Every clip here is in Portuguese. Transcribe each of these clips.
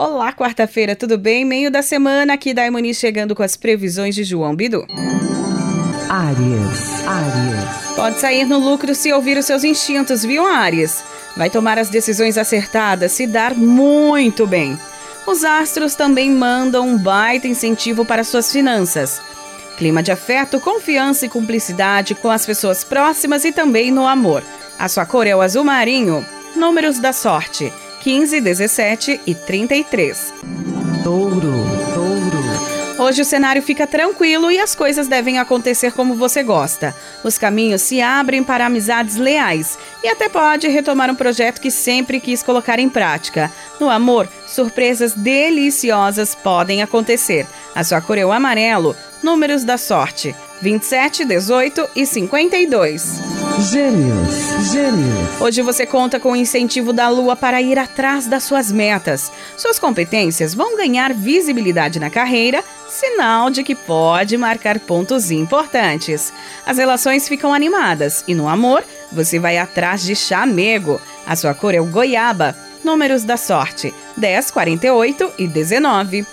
Olá, quarta-feira, tudo bem? Meio da semana aqui da Imuniz chegando com as previsões de João Bidu. Áries. Pode sair no lucro se ouvir os seus instintos, viu, Áries? Vai tomar as decisões acertadas, se dar muito bem. Os astros também mandam um baita incentivo para suas finanças. Clima de afeto, confiança e cumplicidade com as pessoas próximas e também no amor. A sua cor é o azul marinho. Números da sorte: 15, 17 e 33. Touro. Hoje o cenário fica tranquilo e as coisas devem acontecer como você gosta. Os caminhos se abrem para amizades leais e até pode retomar um projeto que sempre quis colocar em prática. No amor, surpresas deliciosas podem acontecer. A sua cor é o amarelo. Números da sorte: 27, 18 e 52. Gêmeos. Hoje você conta com o incentivo da Lua para ir atrás das suas metas. Suas competências vão ganhar visibilidade na carreira, sinal de que pode marcar pontos importantes. As relações ficam animadas e no amor você vai atrás de chamego. A sua cor é o goiaba. Números da sorte: 10, 48 e 19.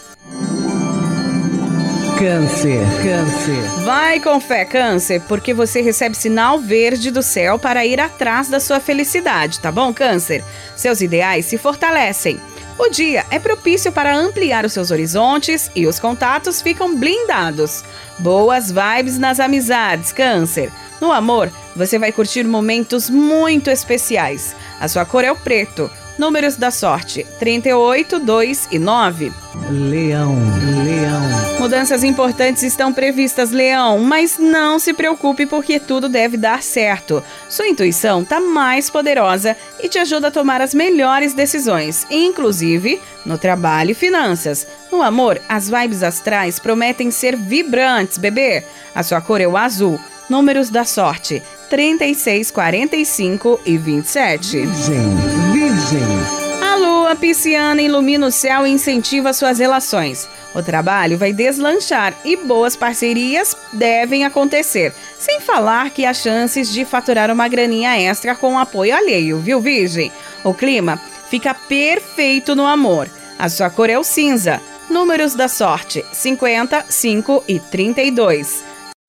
Câncer. Vai com fé, Câncer, porque você recebe sinal verde do céu para ir atrás da sua felicidade, tá bom, Câncer? Seus ideais se fortalecem. O dia é propício para ampliar os seus horizontes e os contatos ficam blindados. Boas vibes nas amizades, Câncer. No amor, você vai curtir momentos muito especiais. A sua cor é o preto. Números da sorte: 38, 2 e 9. Leão. Mudanças importantes estão previstas, Leão, mas não se preocupe porque tudo deve dar certo. Sua intuição está mais poderosa e te ajuda a tomar as melhores decisões, inclusive no trabalho e finanças. No amor, as vibes astrais prometem ser vibrantes, bebê. A sua cor é o azul. Números da sorte: 36, 45 e 27. Virgem. A lua pisciana ilumina o céu e incentiva suas relações. O trabalho vai deslanchar e boas parcerias devem acontecer. Sem falar que há chances de faturar uma graninha extra com apoio alheio, viu, Virgem? O clima fica perfeito no amor. A sua cor é o cinza. Números da sorte: 50, 5 e 32.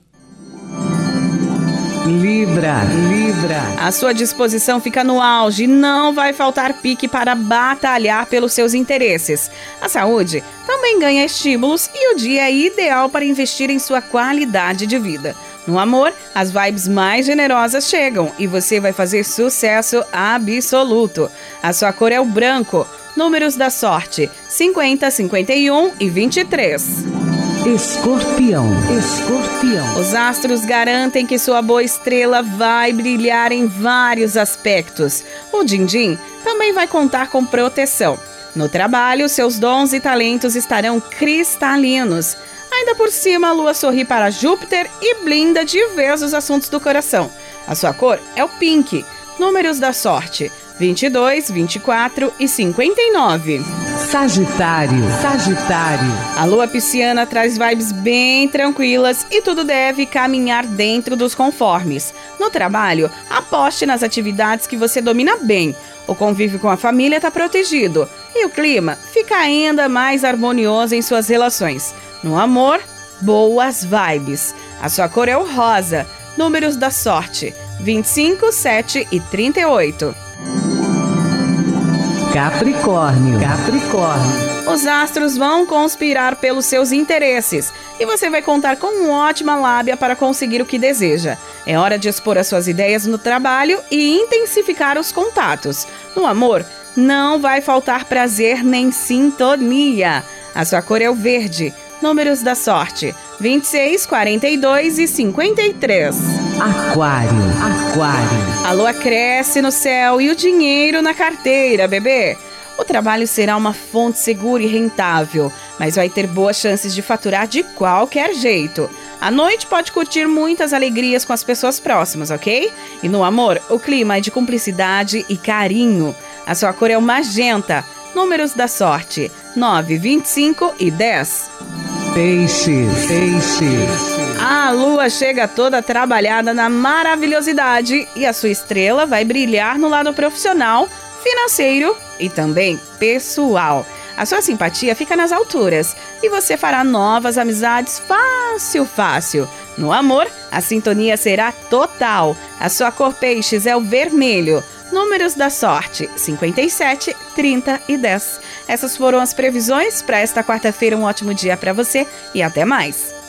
Libra. A sua disposição fica no auge e não vai faltar pique para batalhar pelos seus interesses. A saúde também ganha estímulos e o dia é ideal para investir em sua qualidade de vida. No amor, as vibes mais generosas chegam e você vai fazer sucesso absoluto. A sua cor é o branco. Números da sorte: 50, 51 e 23. Escorpião. Os astros garantem que sua boa estrela vai brilhar em vários aspectos. O din-din também vai contar com proteção. No trabalho, seus dons e talentos estarão cristalinos. Ainda por cima, a lua sorri para Júpiter e blinda de vez os assuntos do coração. A sua cor é o pink. Números da sorte: 22, 24 e 59. Sagitário. A lua pisciana traz vibes bem tranquilas e tudo deve caminhar dentro dos conformes. No trabalho, aposte nas atividades que você domina bem. O convívio com a família está protegido e o clima fica ainda mais harmonioso em suas relações. No amor, boas vibes. A sua cor é o rosa. Números da sorte: 25, 7 e 38. Capricórnio. Os astros vão conspirar pelos seus interesses e você vai contar com uma ótima lábia para conseguir o que deseja. É hora de expor as suas ideias no trabalho e intensificar os contatos. No amor, não vai faltar prazer nem sintonia. A sua cor é o verde. Números da sorte: 26, 42 e 53. Aquário. A lua cresce no céu e o dinheiro na carteira, bebê. O trabalho será uma fonte segura e rentável, mas vai ter boas chances de faturar de qualquer jeito. À noite pode curtir muitas alegrias com as pessoas próximas, ok? E no amor, o clima é de cumplicidade e carinho. A sua cor é o magenta. Números da sorte: 9, 25 e 10. Peixes. A lua chega toda trabalhada na maravilhosidade e a sua estrela vai brilhar no lado profissional, financeiro e também pessoal. A sua simpatia fica nas alturas e você fará novas amizades fácil. No amor, a sintonia será total. A sua cor peixes é o vermelho. Números da sorte: 57, 30 e 10. Essas foram as previsões para esta quarta-feira. Um ótimo dia para você e até mais.